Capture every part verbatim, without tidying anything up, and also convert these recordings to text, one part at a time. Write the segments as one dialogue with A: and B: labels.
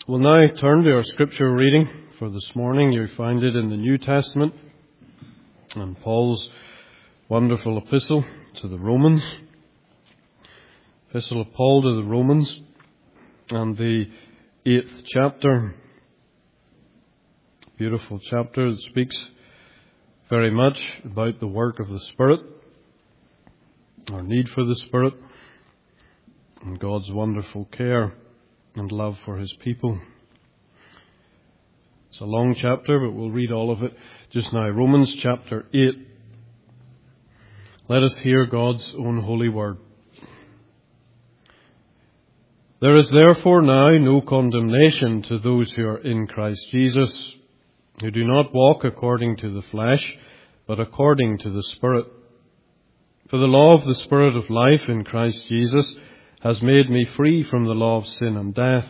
A: We'll now turn to our scripture reading for this morning. You find it in the New Testament and Paul's wonderful epistle to the Romans. Epistle of Paul to the Romans and the eighth chapter. Beautiful chapter that speaks very much about the work of the Spirit, our need for the Spirit, and God's wonderful care and love for His people. It's a long chapter, but we'll read all of it just now. Romans chapter eight. Let us hear God's own holy word. There is therefore now no condemnation to those who are in Christ Jesus, who do not walk according to the flesh, but according to the Spirit. For the law of the Spirit of life in Christ Jesus has made me free from the law of sin and death.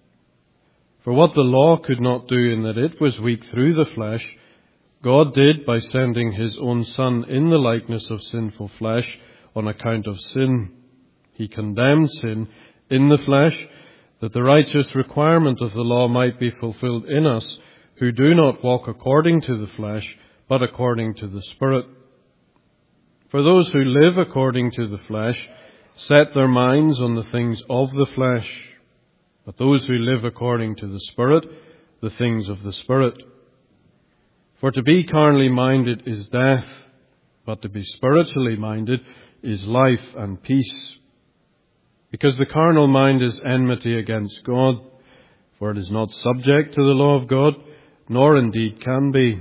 A: For what the law could not do in that it was weak through the flesh, God did by sending His own Son in the likeness of sinful flesh on account of sin. He condemned sin in the flesh, that the righteous requirement of the law might be fulfilled in us, who do not walk according to the flesh, but according to the Spirit. For those who live according to the flesh set their minds on the things of the flesh, but those who live according to the Spirit, the things of the Spirit. For to be carnally minded is death, but to be spiritually minded is life and peace. Because the carnal mind is enmity against God, for it is not subject to the law of God, nor indeed can be.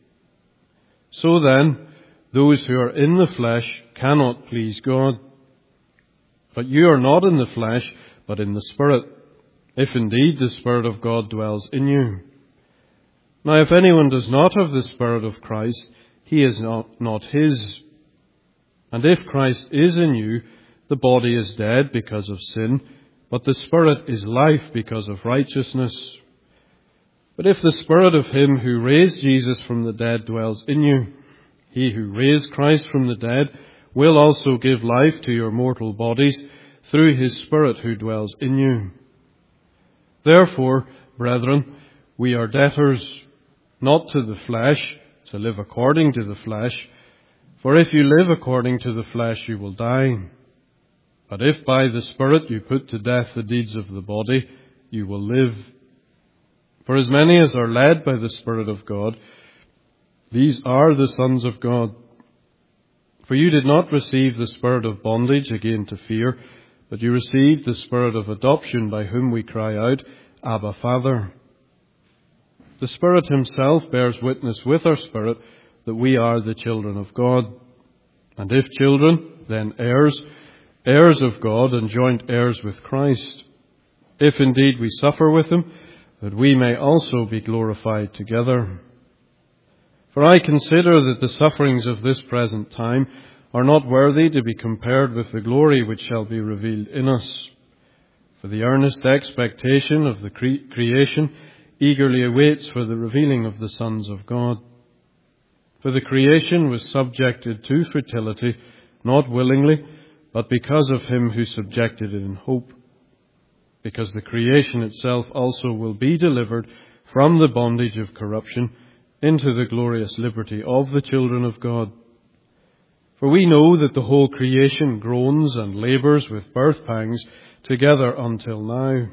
A: So then, those who are in the flesh cannot please God. But you are not in the flesh, but in the Spirit, if indeed the Spirit of God dwells in you. Now if anyone does not have the Spirit of Christ, he is not, not his. And if Christ is in you, the body is dead because of sin, but the Spirit is life because of righteousness. But if the Spirit of Him who raised Jesus from the dead dwells in you, He who raised Christ from the dead will also give life to your mortal bodies through His Spirit who dwells in you. Therefore, brethren, we are debtors, not to the flesh, to live according to the flesh. For if you live according to the flesh, you will die. But if by the Spirit you put to death the deeds of the body, you will live. For as many as are led by the Spirit of God, these are the sons of God. For you did not receive the spirit of bondage again to fear, but you received the Spirit of adoption, by whom we cry out, Abba, Father. The Spirit Himself bears witness with our spirit that we are the children of God. And if children, then heirs, heirs of God and joint heirs with Christ, if indeed we suffer with Him, that we may also be glorified together. For I consider that the sufferings of this present time are not worthy to be compared with the glory which shall be revealed in us. For the earnest expectation of the cre- creation eagerly awaits for the revealing of the sons of God. For the creation was subjected to fertility, not willingly, but because of Him who subjected it in hope. Because the creation itself also will be delivered from the bondage of corruption into the glorious liberty of the children of God. For we know that the whole creation groans and labours with birth pangs together until now.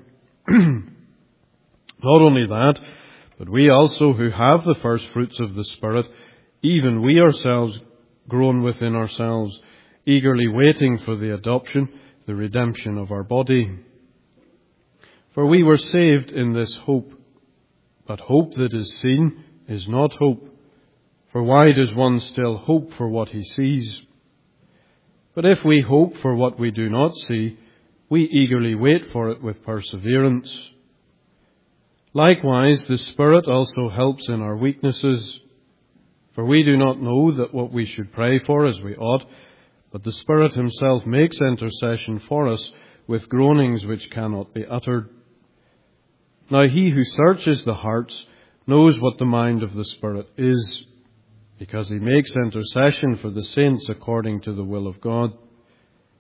A: Not only that, but we also who have the first fruits of the Spirit, even we ourselves groan within ourselves, eagerly waiting for the adoption, the redemption of our body. For we were saved in this hope, but hope that is seen is not hope. For why does one still hope for what he sees? But if we hope for what we do not see, we eagerly wait for it with perseverance. Likewise, the Spirit also helps in our weaknesses. For we do not know that what we should pray for as we ought, but the Spirit Himself makes intercession for us with groanings which cannot be uttered. Now He who searches the hearts knows what the mind of the Spirit is, because He makes intercession for the saints according to the will of God.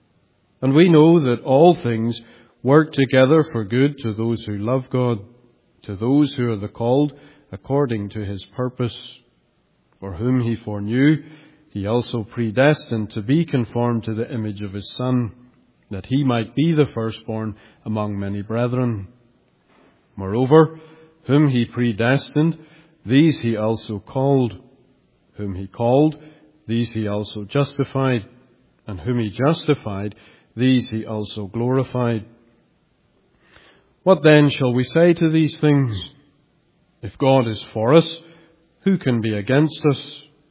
A: And we know that all things work together for good to those who love God, To those who are the called, according to his purpose, for whom he foreknew, he also predestined to be conformed to the image of his Son, that he might be the firstborn among many brethren. Moreover, whom he predestined, these he also called. Whom he called, these he also justified. And whom he justified, these he also glorified. What then shall we say to these things? If God is for us, who can be against us?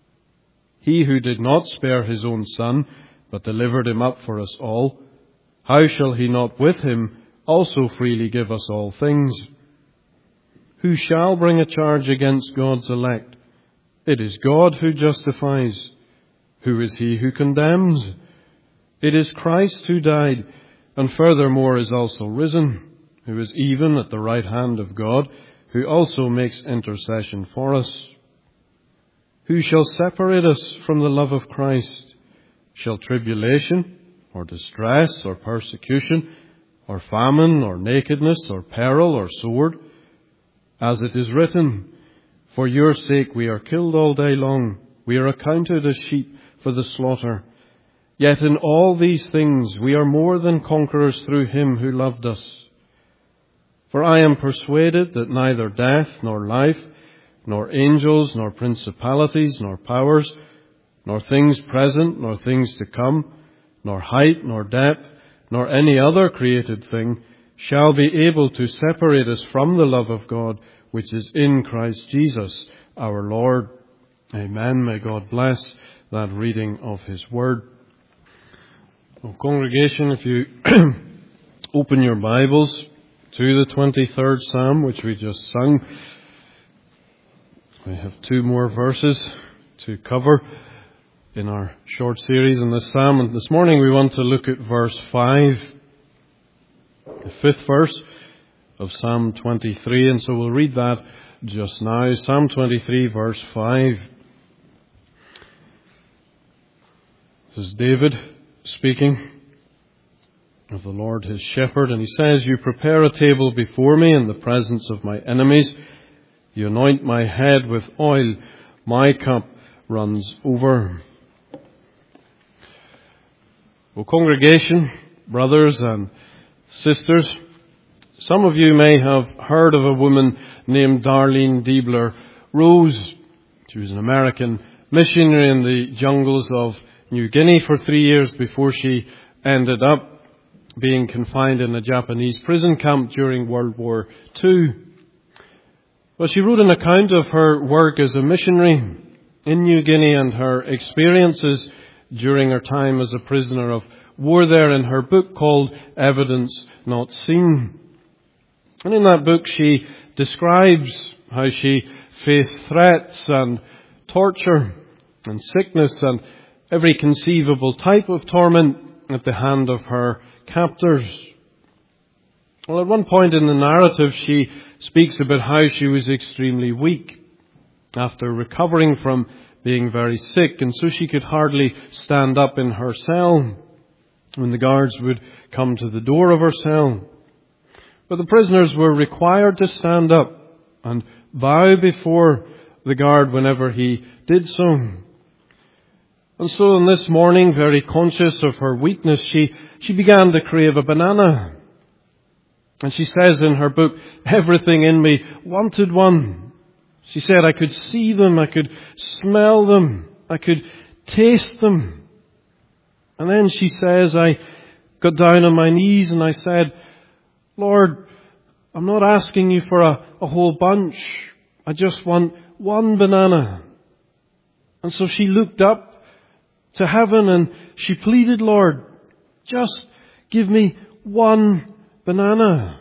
A: He who did not spare his own Son, but delivered him up for us all, how shall he not with him also freely give us all things? Who shall bring a charge against God's elect? It is God who justifies. Who is he who condemns? It is Christ who died, and furthermore is also risen, who is even at the right hand of God, who also makes intercession for us. Who shall separate us from the love of Christ? Shall tribulation, or distress, or persecution, or famine, or nakedness, or peril, or sword? As it is written, for your sake we are killed all day long, we are accounted as sheep for the slaughter. Yet in all these things we are more than conquerors through him who loved us. For I am persuaded that neither death, nor life, nor angels, nor principalities, nor powers, nor things present, nor things to come, nor height, nor depth, nor any other created thing shall be able to separate us from the love of God, which is in Christ Jesus our Lord. Amen. May God bless that reading of his word. Well, congregation, if you open your Bibles to the twenty-third Psalm, which we just sung, we have two more verses to cover in our short series in this Psalm. And this morning we want to look at verse five, the fifth verse of Psalm twenty-three. And so we'll read that just now. Psalm twenty-three, verse five. This is David speaking of the Lord his shepherd. And he says, you prepare a table before me in the presence of my enemies. You anoint my head with oil. My cup runs over. Well, congregation, brothers and sisters, some of you may have heard of a woman named Darlene Deibler Rose. She was an American missionary in the jungles of New Guinea for three years before she ended up being confined in a Japanese prison camp during World War Two. Well, she wrote an account of her work as a missionary in New Guinea and her experiences during her time as a prisoner of war there in her book called Evidence Not Seen. And in that book she describes how she faced threats and torture and sickness and every conceivable type of torment at the hand of her captors. Well, at one point in the narrative she speaks about how she was extremely weak after recovering from being very sick, and so she could hardly stand up in her cell when the guards would come to the door of her cell. But the prisoners were required to stand up and bow before the guard whenever he did so. And so on this morning, very conscious of her weakness, she, she began to crave a banana. And she says in her book, everything in me wanted one. She said, I could see them, I could smell them, I could taste them. And then she says, I got down on my knees and I said, Lord, I'm not asking you for a, a whole bunch. I just want one banana. And so she looked up to heaven and she pleaded, Lord, just give me one banana.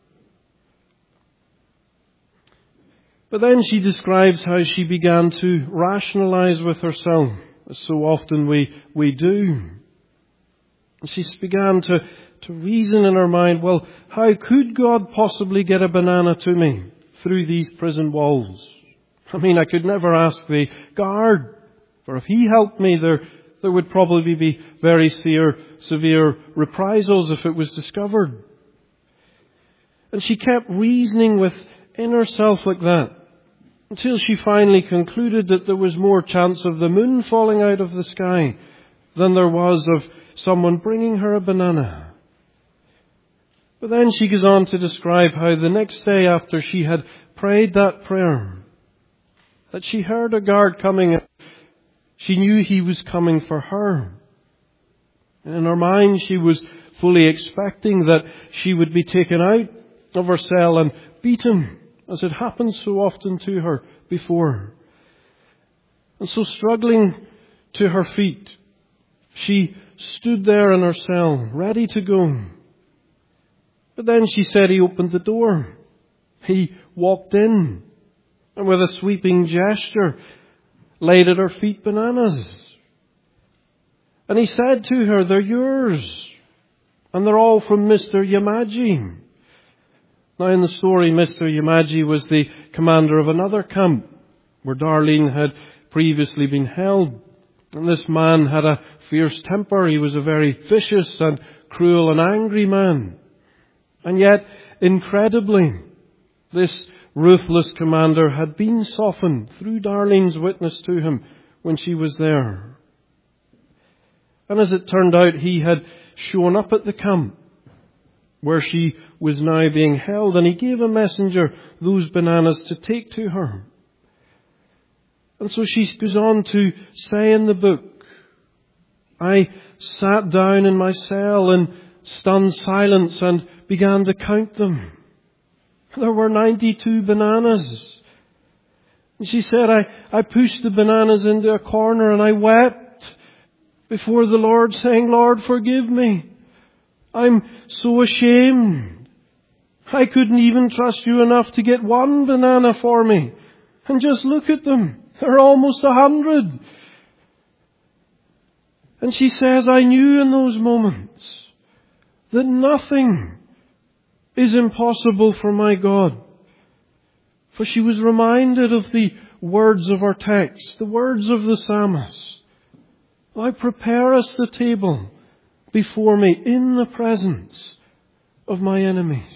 A: But then she describes how she began to rationalize with herself, as so often we, we do. And she began to, to reason in her mind, well, how could God possibly get a banana to me through these prison walls? I mean, I could never ask the guard, for if he helped me, there There would probably be very severe, severe reprisals if it was discovered. And she kept reasoning with in herself like that, until she finally concluded that there was more chance of the moon falling out of the sky than there was of someone bringing her a banana. But then she goes on to describe how the next day after she had prayed that prayer, that she heard a guard coming. She knew he was coming for her. And in her mind she was fully expecting that she would be taken out of her cell and beaten, as had happened so often to her before. And so, struggling to her feet, she stood there in her cell, ready to go. But then she said he opened the door. He walked in, and with a sweeping gesture, laid at her feet bananas. And he said to her, "They're yours, and they're all from Mister Yamaji." Now in the story, Mister Yamaji was the commander of another camp where Darlene had previously been held. And this man had a fierce temper. He was a very vicious and cruel and angry man. And yet, incredibly, this ruthless commander had been softened through Darlene's witness to him when she was there. And as it turned out, he had shown up at the camp where she was now being held, and he gave a messenger those bananas to take to her. And so she goes on to say in the book, "I sat down in my cell in stunned silence and began to count them. There were ninety-two bananas. And she said, I, I pushed the bananas into a corner and I wept before the Lord, saying, 'Lord, forgive me. I'm so ashamed. I couldn't even trust you enough to get one banana for me. And just look at them. They're almost a hundred.' And she says, I knew in those moments that nothing is impossible for my God. For she was reminded of the words of our text, the words of the psalmist. Thou preparest the table before me in the presence of my enemies."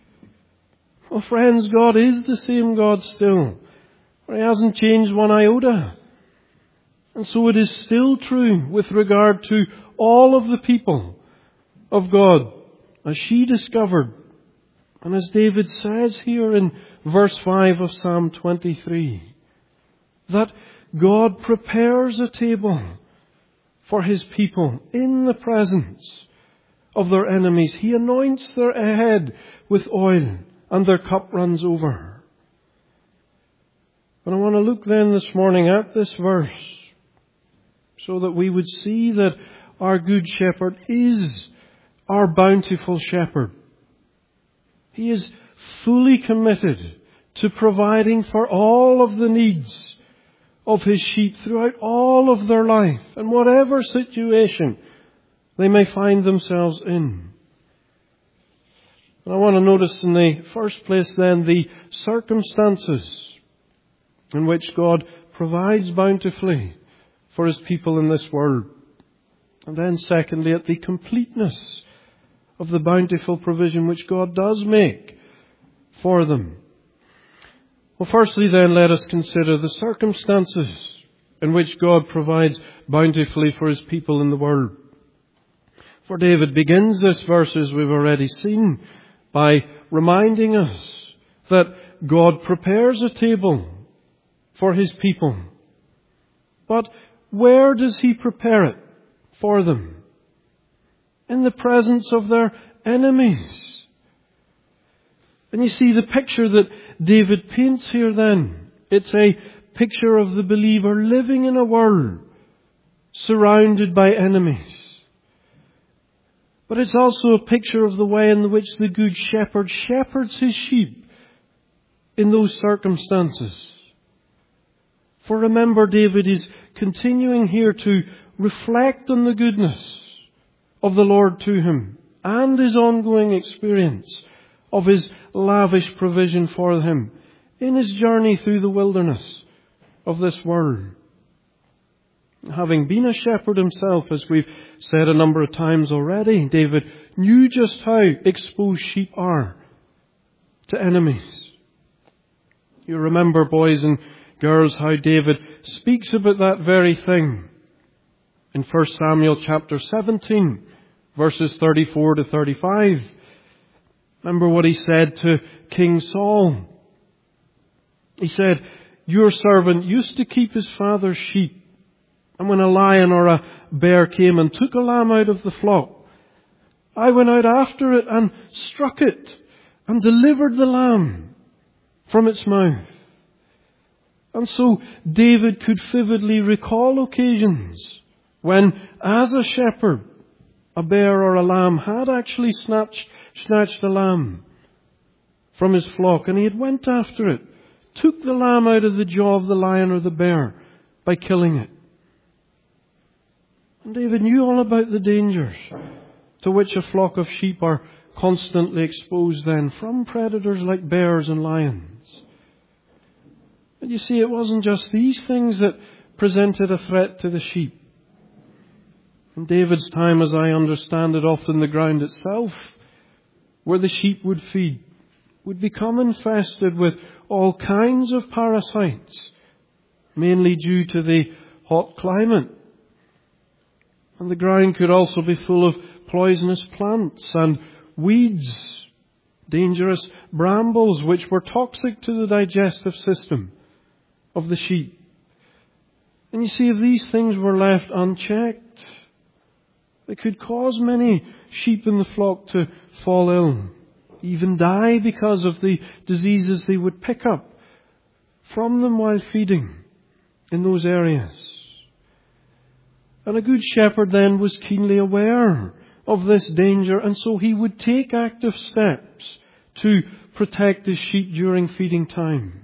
A: Well, friends, God is the same God still. He hasn't changed one iota. And so it is still true with regard to all of the people of God, as she discovered. And as David says here in verse five of Psalm twenty-three, that God prepares a table for His people in the presence of their enemies. He anoints their head with oil and their cup runs over. And I want to look then this morning at this verse so that we would see that our Good Shepherd is our bountiful shepherd. He is fully committed to providing for all of the needs of His sheep throughout all of their life and whatever situation they may find themselves in. And I want to notice in the first place then the circumstances in which God provides bountifully for His people in this world. And then secondly, at the completeness of the bountiful provision which God does make for them. Well, firstly then, let us consider the circumstances in which God provides bountifully for His people in the world. For David begins this verse, as we've already seen, by reminding us that God prepares a table for His people. But where does He prepare it for them? In the presence of their enemies. And you see the picture that David paints here then. It's a picture of the believer living in a world surrounded by enemies. But it's also a picture of the way in which the Good Shepherd shepherds His sheep in those circumstances. For remember, David is continuing here to reflect on the goodness of the Lord to him and his ongoing experience of His lavish provision for him in his journey through the wilderness of this world. Having been a shepherd himself, as we've said a number of times already, David knew just how exposed sheep are to enemies. You remember, boys and girls, how David speaks about that very thing in First Samuel chapter seventeen, verses thirty-four to thirty-five. Remember what he said to King Saul. He said, "Your servant used to keep his father's sheep. And when a lion or a bear came and took a lamb out of the flock, I went out after it and struck it and delivered the lamb from its mouth." And so David could vividly recall occasions when, as a shepherd, a bear or a lamb had actually snatched, snatched a lamb from his flock, and he had went after it, took the lamb out of the jaw of the lion or the bear by killing it. And David knew all about the dangers to which a flock of sheep are constantly exposed then from predators like bears and lions. But you see, it wasn't just these things that presented a threat to the sheep. In David's time, as I understand it, often the ground itself, where the sheep would feed, would become infested with all kinds of parasites, mainly due to the hot climate. And the ground could also be full of poisonous plants and weeds, dangerous brambles which were toxic to the digestive system of the sheep. And you see, if these things were left unchecked, they could cause many sheep in the flock to fall ill, even die because of the diseases they would pick up from them while feeding in those areas. And a good shepherd then was keenly aware of this danger, and so he would take active steps to protect his sheep during feeding time.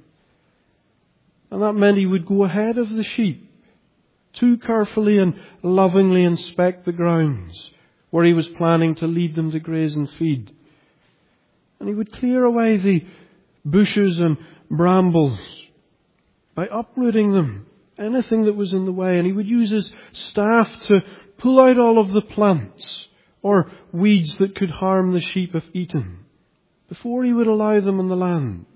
A: And that meant he would go ahead of the sheep to carefully and lovingly inspect the grounds where he was planning to lead them to graze and feed. And he would clear away the bushes and brambles by uprooting them, anything that was in the way. And he would use his staff to pull out all of the plants or weeds that could harm the sheep if eaten, before he would allow them in the land.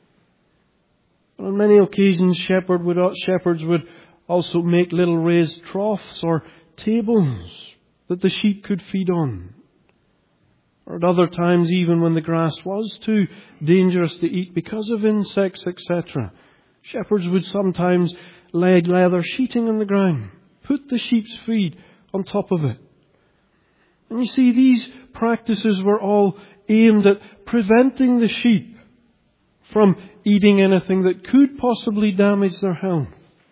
A: And on many occasions, shepherd would, shepherds would also make little raised troughs or tables that the sheep could feed on. Or at other times, even when the grass was too dangerous to eat because of insects, et cetera, shepherds would sometimes lay leather sheeting on the ground, put the sheep's feed on top of it. And you see, these practices were all aimed at preventing the sheep from eating anything that could possibly damage their health.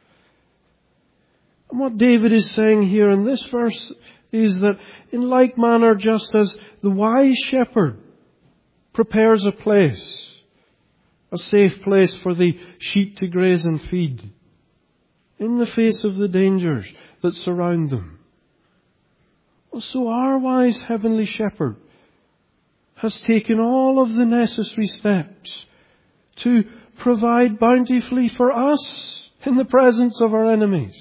A: And what David is saying here in this verse is that in like manner, just as the wise shepherd prepares a place, a safe place for the sheep to graze and feed, in the face of the dangers that surround them, so our wise heavenly shepherd has taken all of the necessary steps to provide bountifully for us in the presence of our enemies.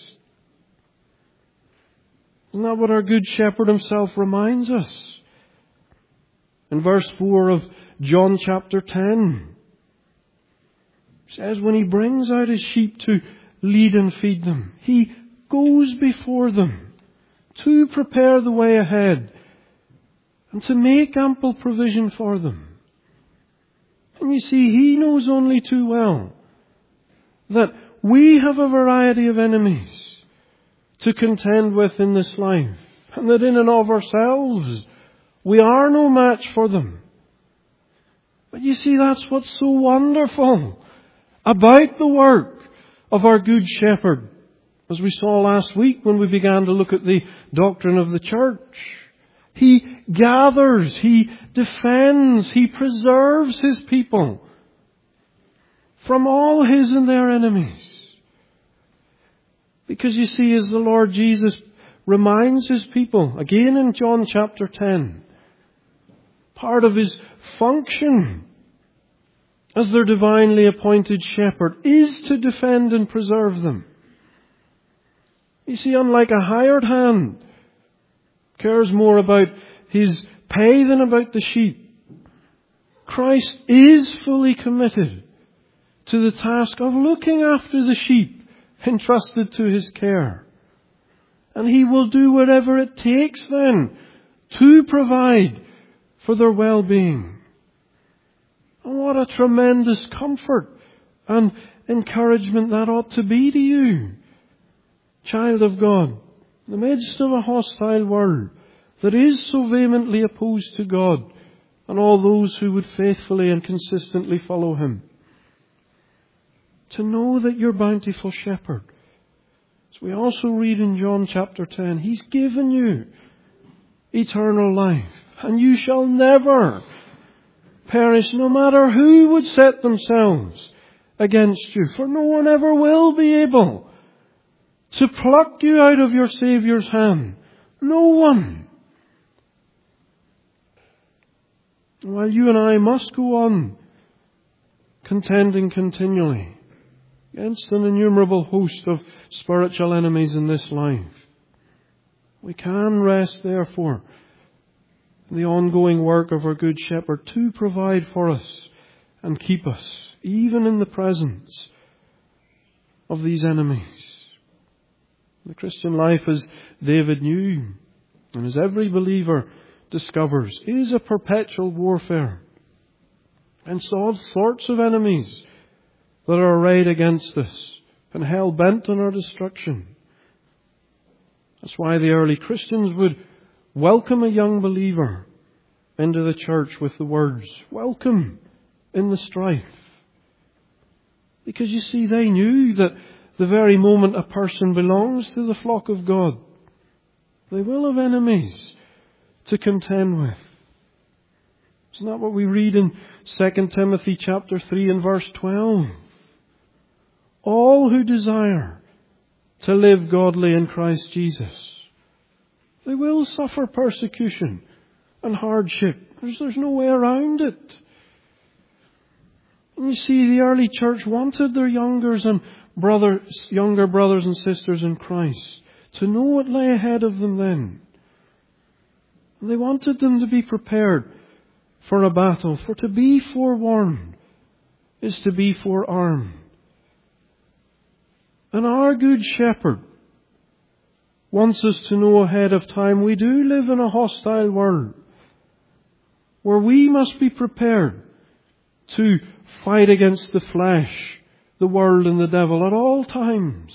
A: Isn't that what our good shepherd himself reminds us? In verse four of John chapter ten, it says, when he brings out his sheep to lead and feed them, he goes before them to prepare the way ahead and to make ample provision for them. And you see, he knows only too well that we have a variety of enemies to contend with in this life, and that in and of ourselves we are no match for them. But you see, that's what's so wonderful about the work of our Good Shepherd, as we saw last week when we began to look at the doctrine of the church. He gathers, He defends, He preserves His people from all His and their enemies. Because you see, as the Lord Jesus reminds His people, again in John chapter ten, part of His function as their divinely appointed shepherd is to defend and preserve them. You see, unlike a hired hand cares more about his pay than about the sheep, Christ is fully committed to the task of looking after the sheep entrusted to his care. And he will do whatever it takes then to provide for their well-being. And what a tremendous comfort and encouragement that ought to be to you, child of God, in the midst of a hostile world that is so vehemently opposed to God and all those who would faithfully and consistently follow Him. To know that your bountiful shepherd, as we also read in John chapter ten, He's given you eternal life, and you shall never perish, no matter who would set themselves against you. For no one ever will be able to pluck you out of your Saviour's hand. No one. While you and I must go on contending continually against an innumerable host of spiritual enemies in this life, we can rest, therefore, in the ongoing work of our Good Shepherd to provide for us and keep us, even in the presence of these enemies. The Christian life, as David knew, and as every believer discovers, is a perpetual warfare against all sorts of enemies that are arrayed against us and hell-bent on our destruction. That's why the early Christians would welcome a young believer into the church with the words, "Welcome in the strife." Because you see, they knew that the very moment a person belongs to the flock of God, they will have enemies to contend with. Isn't that what we read in Second Timothy chapter three and verse twelve? All who desire to live godly in Christ Jesus, they will suffer persecution and hardship. There's, there's no way around it. And you see, the early church wanted their youngers and brothers, younger brothers and sisters in Christ to know what lay ahead of them then. And they wanted them to be prepared for a battle, for to be forewarned is to be forearmed. And our Good Shepherd wants us to know ahead of time we do live in a hostile world where we must be prepared to fight against the flesh, the world and the devil at all times.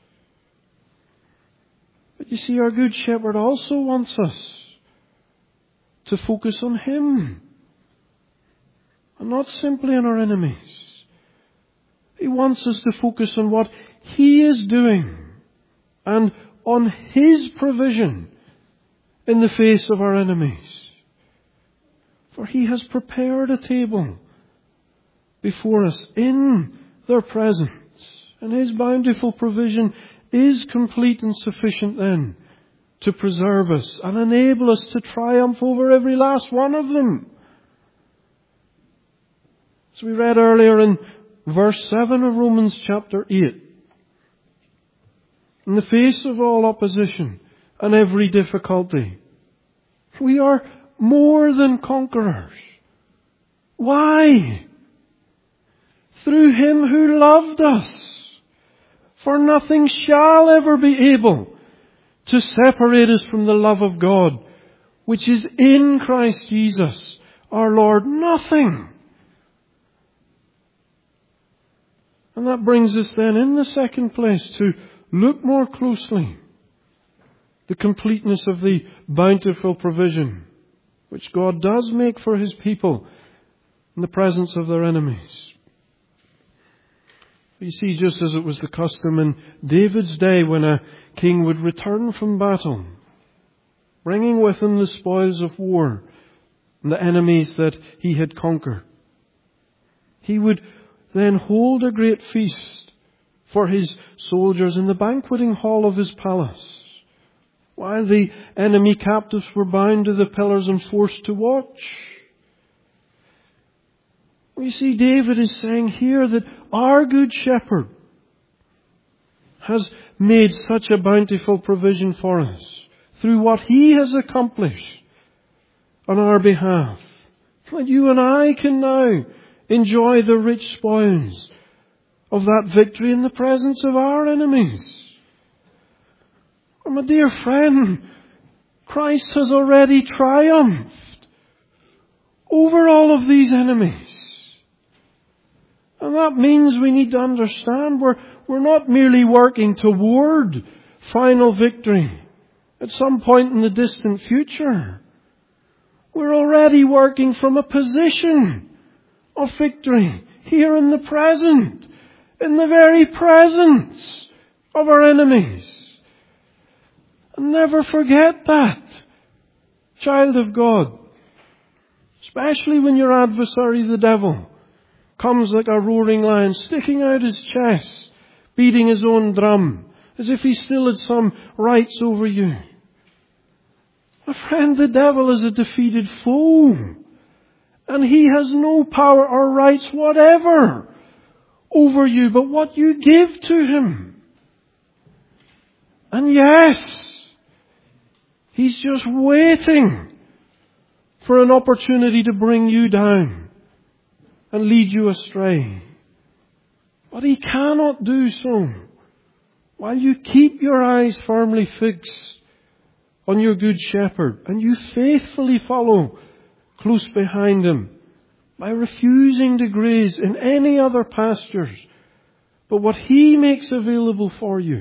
A: But you see, our Good Shepherd also wants us to focus on Him and not simply on our enemies. He wants us to focus on what He is doing and on His provision in the face of our enemies. For He has prepared a table before us in their presence, and His bountiful provision is complete and sufficient then to preserve us and enable us to triumph over every last one of them. As we read earlier in verse seven of Romans chapter eight, in the face of all opposition and every difficulty, we are more than conquerors. Why? Through Him who loved us. For nothing shall ever be able to separate us from the love of God, which is in Christ Jesus our Lord. Nothing. And that brings us then in the second place to look more closely the completeness of the bountiful provision which God does make for His people in the presence of their enemies. You see, just as it was the custom in David's day when a king would return from battle, bringing with him the spoils of war and the enemies that he had conquered, he would then hold a great feast for his soldiers in the banqueting hall of his palace, while the enemy captives were bound to the pillars and forced to watch. We see David is saying here that our Good Shepherd has made such a bountiful provision for us through what He has accomplished on our behalf, that you and I can now enjoy the rich spoils of that victory in the presence of our enemies. Oh, my dear friend, Christ has already triumphed over all of these enemies. And that means we need to understand we're, we're not merely working toward final victory at some point in the distant future. We're already working from a position of victory here in the present, in the very presence of our enemies. And never forget that, child of God. Especially when your adversary, the devil, comes like a roaring lion, sticking out his chest, beating his own drum, as if he still had some rights over you. My friend, the devil is a defeated foe, and he has no power or rights whatever over you but what you give to him. And yes, he's just waiting for an opportunity to bring you down and lead you astray. But he cannot do so while you keep your eyes firmly fixed on your good shepherd and you faithfully follow close behind him by refusing to graze in any other pastures but what he makes available for you.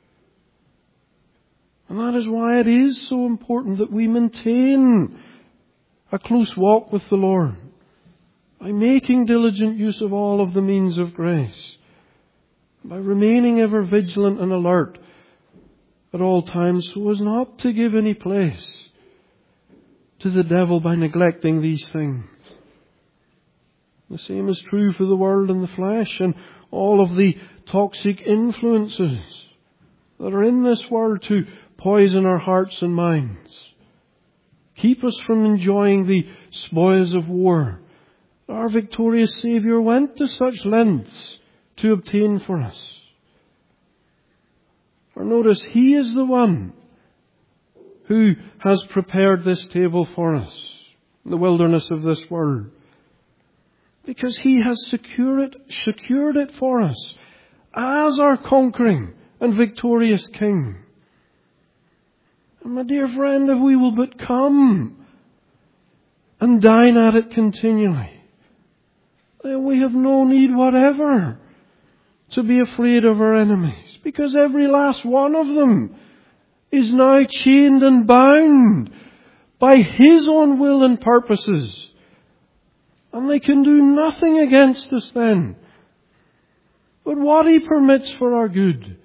A: And that is why it is so important that we maintain a close walk with the Lord by making diligent use of all of the means of grace, by remaining ever vigilant and alert at all times so as not to give any place to the devil by neglecting these things. The same is true for the world and the flesh and all of the toxic influences that are in this world to poison our hearts and minds. Keep us from enjoying the spoils of war our victorious Saviour went to such lengths to obtain for us. For notice, He is the one who has prepared this table for us in the wilderness of this world, because He has secured it, secured it for us as our conquering and victorious King. And my dear friend, if we will but come and dine at it continually, then we have no need whatever to be afraid of our enemies, because every last one of them is now chained and bound by His own will and purposes. And they can do nothing against us then but what He permits for our good.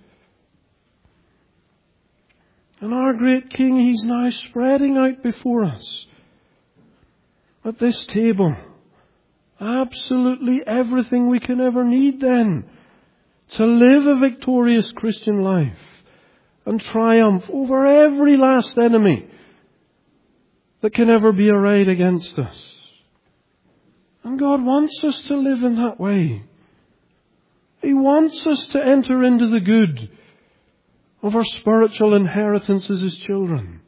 A: And our great King, He's now spreading out before us at this table absolutely everything we can ever need then to live a victorious Christian life and triumph over every last enemy that can ever be arrayed against us. And God wants us to live in that way. He wants us to enter into the good of our spiritual inheritance as His children.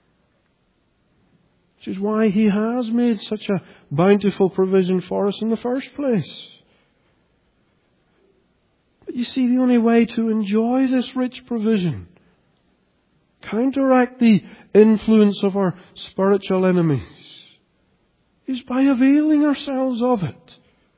A: Which is why He has made such a bountiful provision for us in the first place. But you see, the only way to enjoy this rich provision, counteract the influence of our spiritual enemies, is by availing ourselves of it.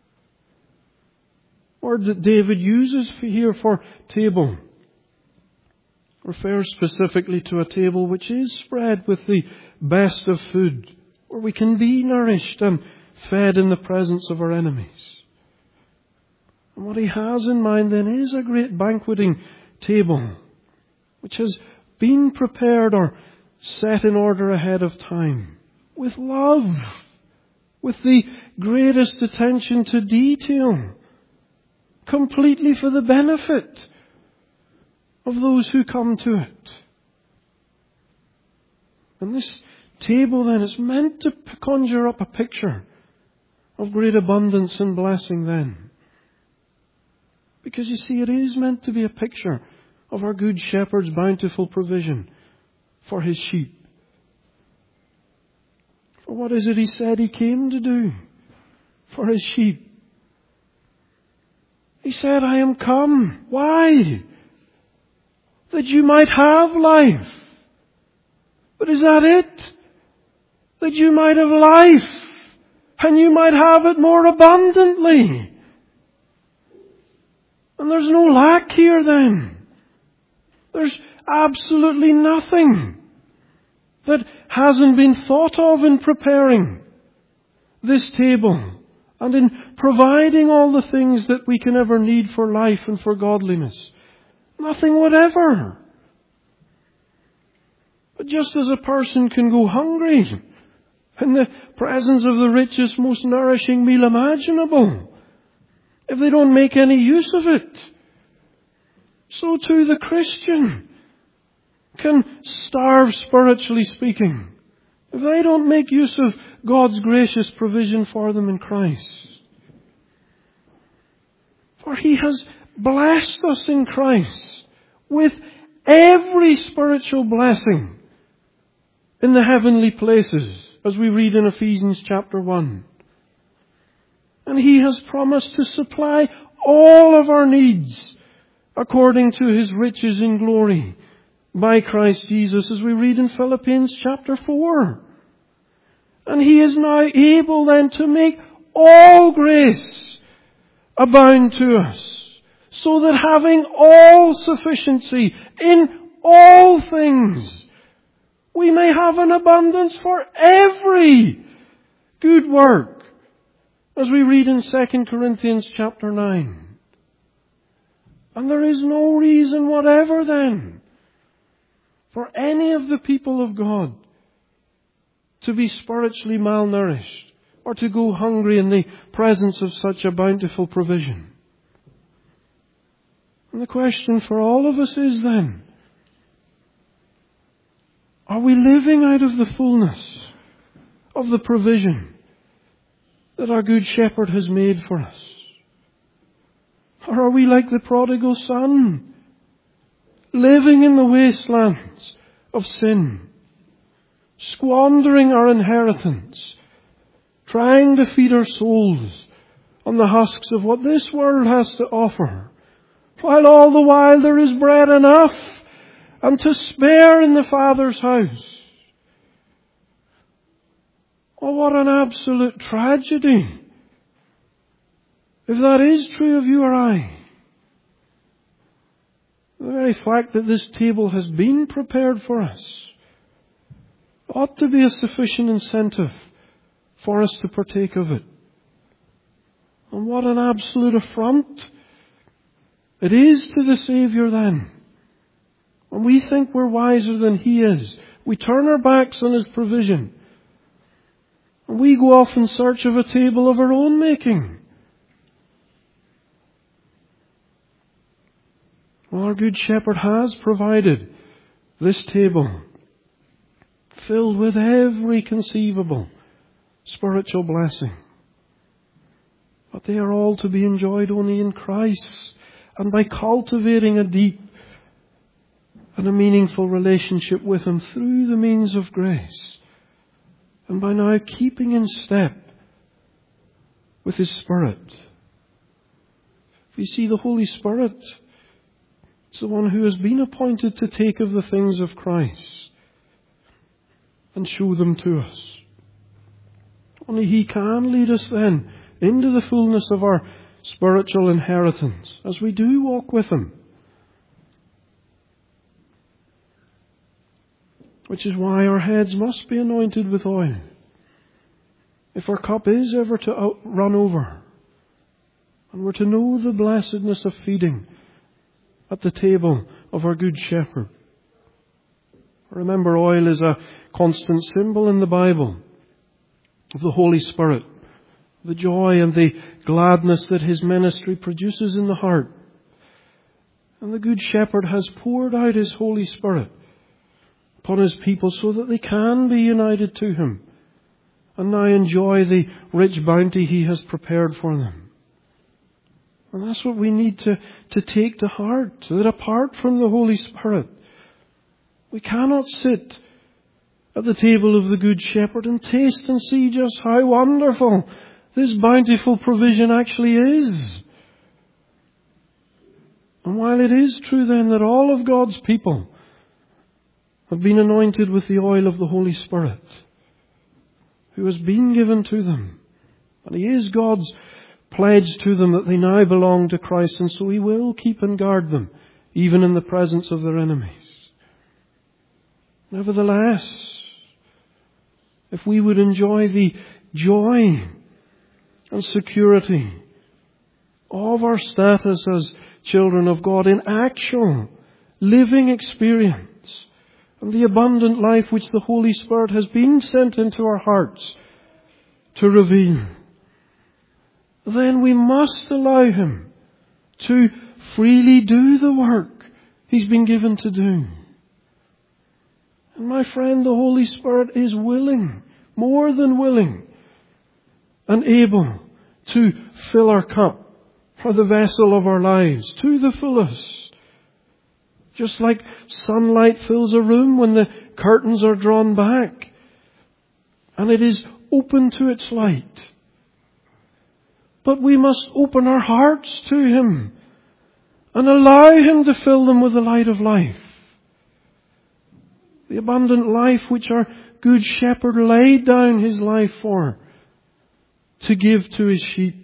A: Word that David uses here for table refers specifically to a table which is spread with the best of food, where we can be nourished and fed in the presence of our enemies. And what he has in mind then is a great banqueting table which has been prepared or set in order ahead of time with love, with the greatest attention to detail, completely for the benefit of those who come to it. And this table then is meant to conjure up a picture of great abundance and blessing then. Because you see, it is meant to be a picture of our good shepherd's bountiful provision for His sheep. For what is it He said He came to do for His sheep? He He said, I am come. Why? That you might have life. But is that it? That you might have life, and you might have it more abundantly. And there's no lack here then. There's absolutely nothing that hasn't been thought of in preparing this table and in providing all the things that we can ever need for life and for godliness. Nothing whatever. But just as a person can go hungry in the presence of the richest, most nourishing meal imaginable, if they don't make any use of it, so too the Christian can starve, spiritually speaking, if they don't make use of God's gracious provision for them in Christ. For He has blessed us in Christ with every spiritual blessing in the heavenly places, as we read in Ephesians chapter one. And He has promised to supply all of our needs according to His riches in glory by Christ Jesus, as we read in Philippians chapter four. And He is now able then to make all grace abound to us, so that having all sufficiency in all things, we may have an abundance for every good work, as we read in Second Corinthians chapter nine. And there is no reason whatever then for any of the people of God to be spiritually malnourished or to go hungry in the presence of such a bountiful provision. And the question for all of us is then, are we living out of the fullness of the provision that our Good Shepherd has made for us? Or are we like the prodigal son, living in the wastelands of sin, squandering our inheritance, trying to feed our souls on the husks of what this world has to offer, while all the while there is bread enough and to spare in the Father's house? Oh, what an absolute tragedy, if that is true of you or I. The very fact that this table has been prepared for us ought to be a sufficient incentive for us to partake of it. And what an absolute affront it is to the Saviour then, when we think we're wiser than He is. We turn our backs on His provision, and we go off in search of a table of our own making. Well, our Good Shepherd has provided this table filled with every conceivable spiritual blessing. But they are all to be enjoyed only in Christ, and by cultivating a deep and a meaningful relationship with Him through the means of grace, and by now keeping in step with His Spirit. We see the Holy Spirit is the one who has been appointed to take of the things of Christ and show them to us. Only He can lead us then into the fullness of our spiritual inheritance as we do walk with Him. Which is why our heads must be anointed with oil, if our cup is ever to out, run over, and we're to know the blessedness of feeding at the table of our Good Shepherd. Remember, oil is a constant symbol in the Bible of the Holy Spirit, the joy and the gladness that His ministry produces in the heart. And the Good Shepherd has poured out His Holy Spirit upon His people so that they can be united to Him and now enjoy the rich bounty He has prepared for them. And that's what we need to, to take to heart, so that apart from the Holy Spirit, we cannot sit at the table of the Good Shepherd and taste and see just how wonderful this bountiful provision actually is. And while it is true then that all of God's people have been anointed with the oil of the Holy Spirit, who has been given to them, and He is God's pledge to them that they now belong to Christ, and so He will keep and guard them, even in the presence of their enemies. Nevertheless, if we would enjoy the joy and security of our status as children of God in actual, living experience, and the abundant life which the Holy Spirit has been sent into our hearts to reveal, then we must allow Him to freely do the work He's been given to do. And my friend, the Holy Spirit is willing, more than willing, and able to fill our cup, or the vessel of our lives, to the fullest. Just like sunlight fills a room when the curtains are drawn back, and it is open to its light. But we must open our hearts to Him and allow Him to fill them with the light of life. The abundant life which our Good Shepherd laid down His life for, to give to His sheep.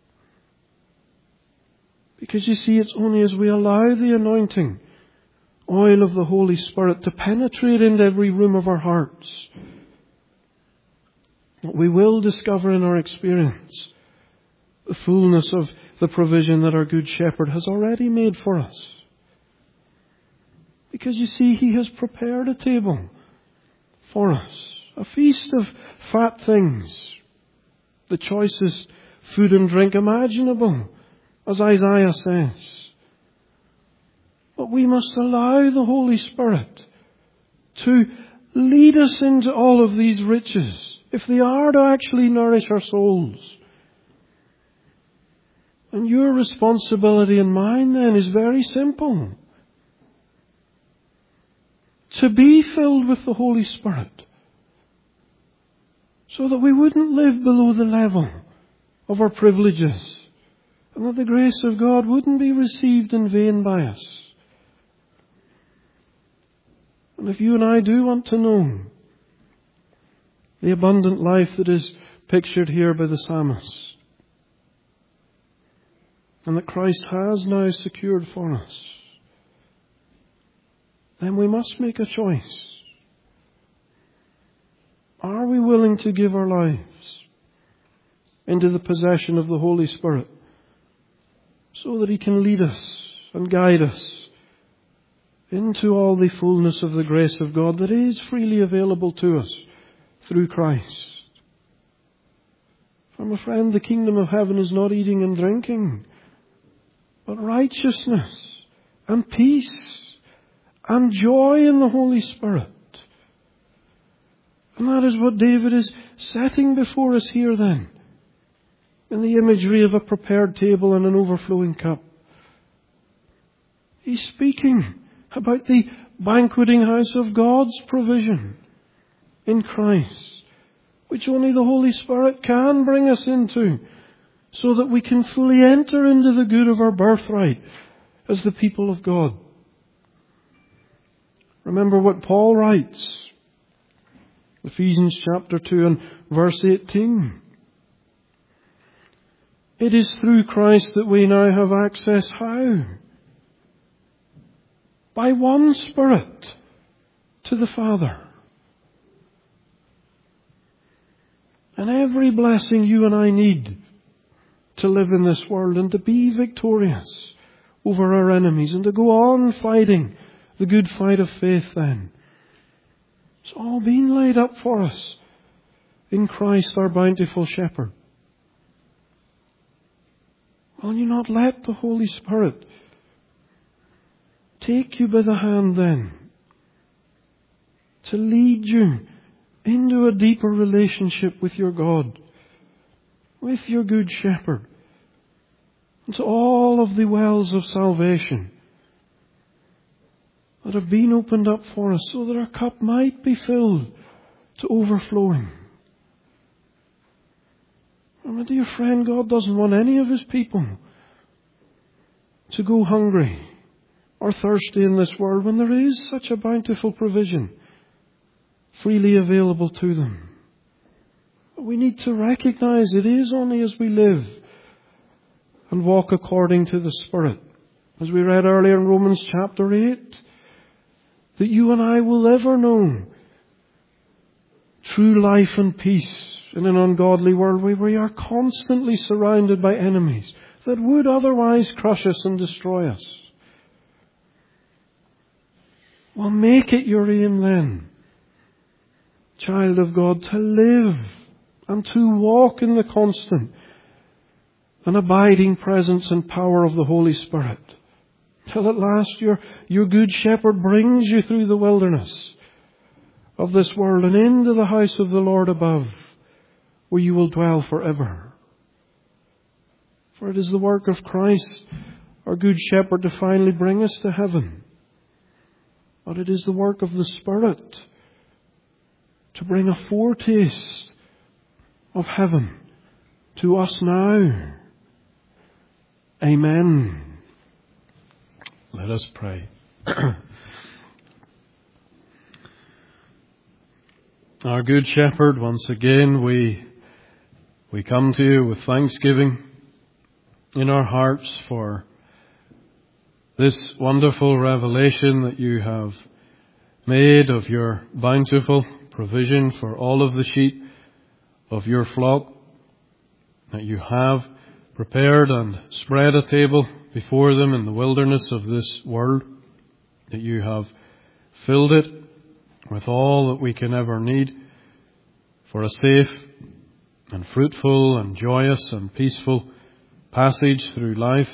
A: Because you see, it's only as we allow the anointing oil of the Holy Spirit to penetrate into every room of our hearts that we will discover in our experience the fullness of the provision that our Good Shepherd has already made for us. Because you see, He has prepared a table for us, a feast of fat things, the choicest food and drink imaginable, as Isaiah says. But we must allow the Holy Spirit to lead us into all of these riches, if they are to actually nourish our souls. And your responsibility and mine then is very simple. To be filled with the Holy Spirit, so that we wouldn't live below the level of our privileges, and that the grace of God wouldn't be received in vain by us. And if you and I do want to know the abundant life that is pictured here by the psalmist, and that Christ has now secured for us, then we must make a choice. Are we willing to give our lives into the possession of the Holy Spirit, so that He can lead us and guide us into all the fullness of the grace of God that is freely available to us through Christ? For my friend, the kingdom of heaven is not eating and drinking, but righteousness and peace and joy in the Holy Spirit. And that is what David is setting before us here then, in the imagery of a prepared table and an overflowing cup. He's speaking about the banqueting house of God's provision in Christ, which only the Holy Spirit can bring us into, so that we can fully enter into the good of our birthright as the people of God. Remember what Paul writes, Ephesians chapter two and verse eighteen. It is through Christ that we now have access. How? By one Spirit to the Father. And every blessing you and I need to live in this world and to be victorious over our enemies and to go on fighting the good fight of faith then, it's all been laid up for us in Christ our bountiful Shepherd. Will you not let the Holy Spirit take you by the hand then, to lead you into a deeper relationship with your God, with your Good Shepherd, into all of the wells of salvation that have been opened up for us, so that our cup might be filled to overflowing. And my dear friend, God doesn't want any of His people to go hungry or thirsty in this world when there is such a bountiful provision freely available to them. We need to recognize it is only as we live and walk according to the Spirit, as we read earlier in Romans chapter eight, that you and I will ever know true life and peace in an ungodly world where we are constantly surrounded by enemies that would otherwise crush us and destroy us. Well, make it your aim then, child of God, to live and to walk in the constant and abiding presence and power of the Holy Spirit, till at last your, your good shepherd brings you through the wilderness of this world and into the house of the Lord above, where you will dwell forever. For it is the work of Christ, our good shepherd, to finally bring us to heaven. But it is the work of the Spirit to bring a foretaste of heaven to us now. Amen. Let us pray. Our good shepherd, once again we we come to you with thanksgiving in our hearts for this wonderful revelation that you have made of your bountiful provision for all of the sheep of your flock, that you have prepared and spread a table before them in the wilderness of this world, that you have filled it with all that we can ever need for a safe and fruitful and joyous and peaceful passage through life.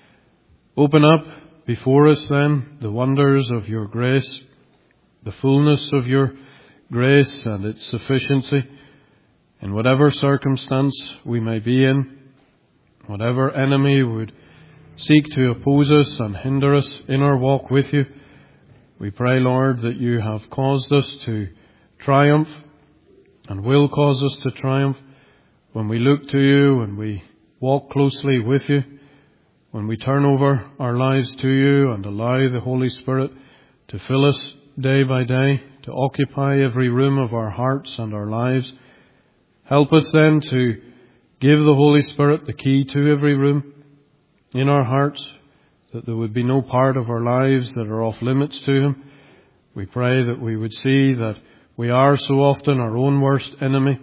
A: Open up before us then the wonders of your grace, the fullness of your grace and its sufficiency in whatever circumstance we may be in, whatever enemy would seek to oppose us and hinder us in our walk with you. We pray, Lord, that you have caused us to triumph and will cause us to triumph when we look to you, when we walk closely with you, when we turn over our lives to you and allow the Holy Spirit to fill us day by day, to occupy every room of our hearts and our lives. Help us then to give the Holy Spirit the key to every room in our hearts, that there would be no part of our lives that are off limits to Him. We pray that we would see that we are so often our own worst enemy,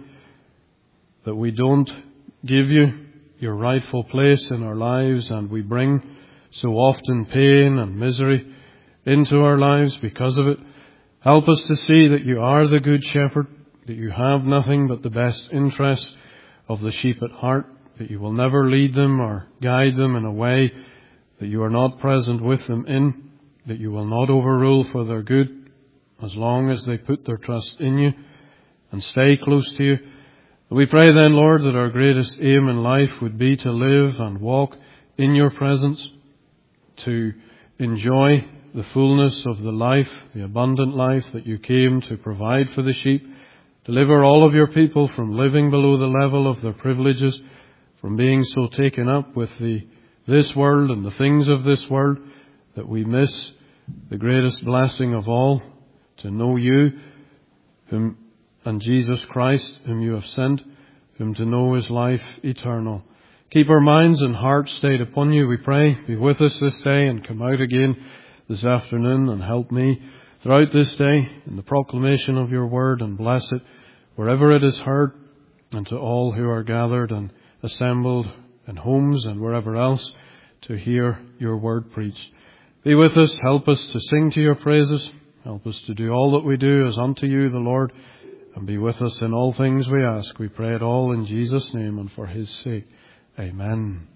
A: that we don't give you your rightful place in our lives, and we bring so often pain and misery into our lives because of it. Help us to see that you are the good shepherd, that you have nothing but the best interests of the sheep at heart, that you will never lead them or guide them in a way that you are not present with them in, that you will not overrule for their good as long as they put their trust in you and stay close to you. We pray then, Lord, that our greatest aim in life would be to live and walk in your presence, to enjoy the fullness of the life, the abundant life that you came to provide for the sheep. Deliver all of your people from living below the level of their privileges, from being so taken up with the this world and the things of this world that we miss the greatest blessing of all, to know you, whom and Jesus Christ, whom you have sent, whom to know is life eternal. Keep our minds and hearts stayed upon you, we pray. Be with us this day and come out again this afternoon and help me throughout this day in the proclamation of your word, and bless it wherever it is heard, and to all who are gathered and assembled in homes and wherever else to hear your word preached. Be with us, help us to sing to your praises, help us to do all that we do as unto you, the Lord, and be with us in all things we ask. We pray it all in Jesus' name and for his sake. Amen.